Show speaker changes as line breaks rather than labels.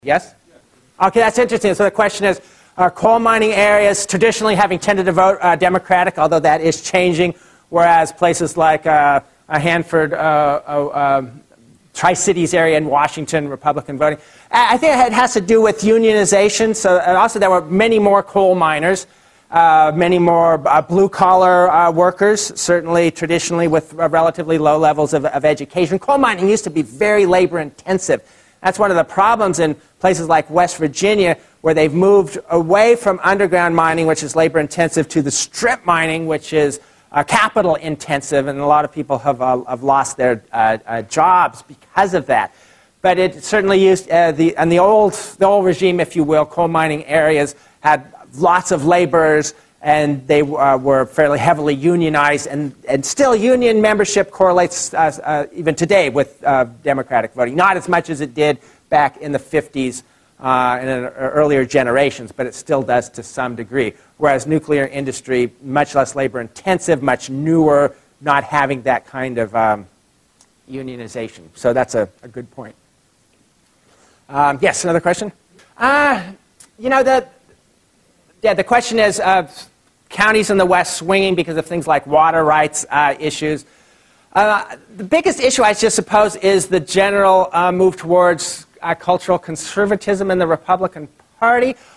Yes? Okay, that's interesting. So the question is, are coal mining areas traditionally having tended to vote Democratic, although that is changing, whereas places like Hanford, Tri-Cities area in Washington, Republican voting? I think it has to do with unionization. So also there were many more coal miners, many more blue-collar workers, certainly traditionally with relatively low levels of education. Coal mining used to be very labor-intensive. That's one of the problems in places like West Virginia, where they've moved away from underground mining, which is labor-intensive, to the strip mining, which is capital-intensive, and a lot of people have lost their jobs because of that. But it certainly used, in the old regime, if you will, coal mining areas had lots of laborers, and they were fairly heavily unionized, and still union membership correlates even today with Democratic voting. Not as much as it did back in the 50s and in earlier generations, but it still does to some degree. Whereas nuclear industry, much less labor intensive, much newer, not having that kind of unionization. So that's a good point. Yes, another question? You know, the question is counties in the West swinging because of things like water rights issues. The biggest issue, I just suppose, is the general move towards cultural conservatism in the Republican Party.